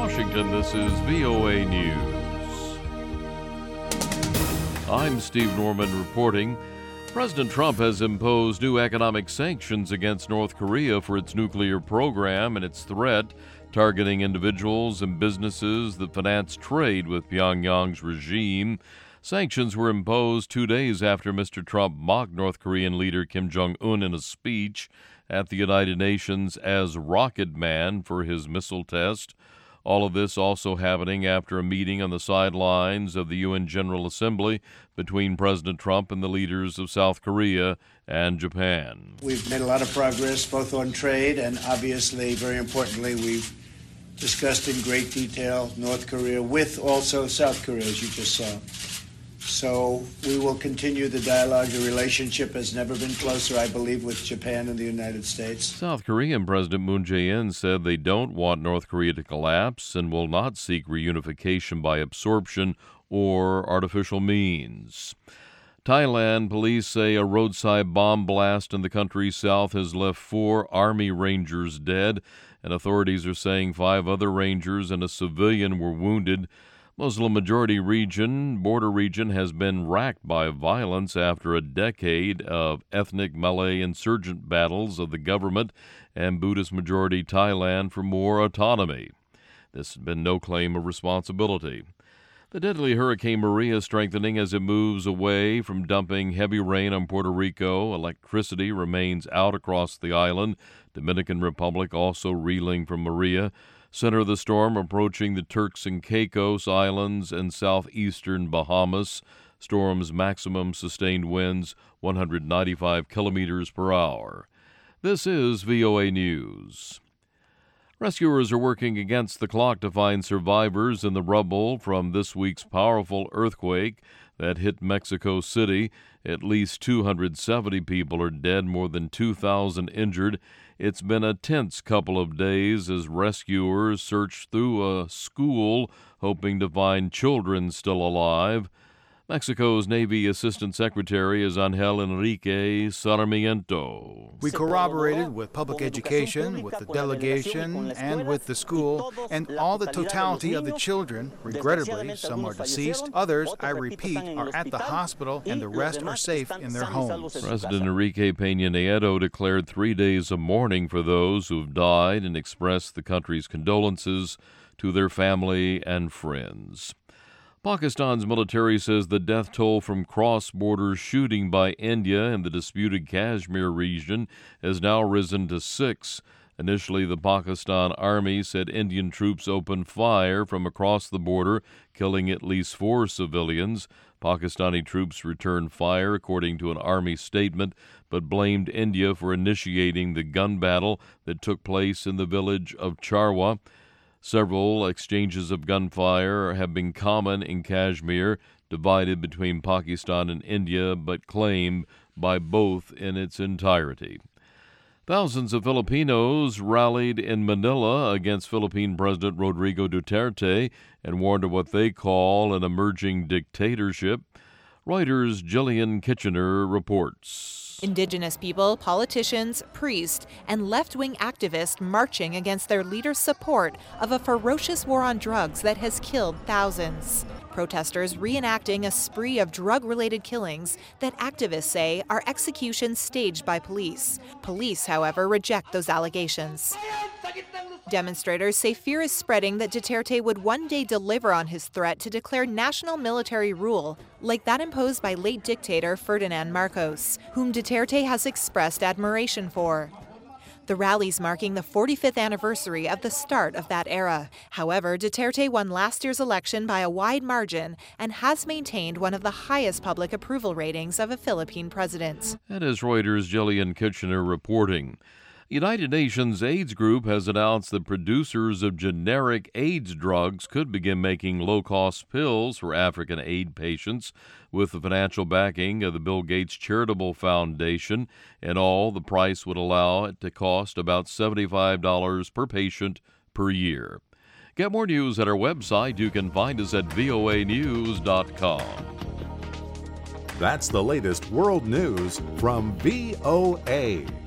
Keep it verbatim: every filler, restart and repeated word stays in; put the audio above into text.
Washington, this is V O A News. I'm Steve Norman reporting. President Trump has imposed new economic sanctions against North Korea for its nuclear program and its threat targeting individuals and businesses that finance trade with Pyongyang's regime. Sanctions were imposed two days after Mister Trump mocked North Korean leader Kim Jong-un in a speech at the United Nations as Rocket Man for his missile test. All of this also happening after a meeting on the sidelines of the U N General Assembly between President Trump and the leaders of South Korea and Japan. We've made a lot of progress both on trade and obviously, very importantly, we've discussed in great detail North Korea with also South Korea, as you just saw. So we will continue the dialogue. The relationship has never been closer, I believe, with Japan and the United States. South Korean President Moon Jae-in said they don't want North Korea to collapse and will not seek reunification by absorption or artificial means. Thailand police say a roadside bomb blast in the country's south has left four Army Rangers dead, and authorities are saying five other Rangers and a civilian were wounded. Muslim-majority region, border region, has been racked by violence after a decade of ethnic Malay insurgent battles of the government and Buddhist-majority Thailand for more autonomy. This has been no claim of responsibility. The deadly Hurricane Maria strengthening as it moves away from dumping heavy rain on Puerto Rico. Electricity remains out across the island. Dominican Republic also reeling from Maria. Center of the storm approaching the Turks and Caicos Islands and southeastern Bahamas. Storm's maximum sustained winds one hundred ninety-five kilometers per hour. This is V O A News. Rescuers are working against the clock to find survivors in the rubble from this week's powerful earthquake that hit Mexico City. At least two hundred seventy people are dead, more than two thousand injured. It's been a tense couple of days as rescuers search through a school hoping to find children still alive. Mexico's Navy Assistant Secretary is Angel Enrique Sarmiento. We corroborated with public education, with the delegation, and with the school, and all the totality of the children. Regrettably, some are deceased. Others, I repeat, are at the hospital, and the rest are safe in their homes. President Enrique Peña Nieto declared three days of mourning for those who have died and expressed the country's condolences to their family and friends. Pakistan's military says the death toll from cross-border shooting by India in the disputed Kashmir region has now risen to six. Initially, the Pakistan Army said Indian troops opened fire from across the border, killing at least four civilians. Pakistani troops returned fire, according to an Army statement, but blamed India for initiating the gun battle that took place in the village of Charwa. Several exchanges of gunfire have been common in Kashmir, divided between Pakistan and India, but claimed by both in its entirety. Thousands of Filipinos rallied in Manila against Philippine President Rodrigo Duterte and warned of what they call an emerging dictatorship. Reuters' Jillian Kitchener reports. Indigenous people, politicians, priests, and left-wing activists marching against their leader's support of a ferocious war on drugs that has killed thousands. Protesters reenacting a spree of drug-related killings that activists say are executions staged by police. Police, however, reject those allegations. Demonstrators say fear is spreading that Duterte would one day deliver on his threat to declare national military rule, like that imposed by late dictator Ferdinand Marcos, whom Duterte has expressed admiration for. The rallies marking the forty-fifth anniversary of the start of that era. However, Duterte won last year's election by a wide margin and has maintained one of the highest public approval ratings of a Philippine president. That is Reuters' Jillian Kitchener reporting. United Nations AIDS Group has announced that producers of generic AIDS drugs could begin making low-cost pills for African AIDS patients with the financial backing of the Bill Gates Charitable Foundation. In all, the price would allow it to cost about seventy-five dollars per patient per year. Get more news at our website. You can find us at V O A news dot com. That's the latest world news from V O A.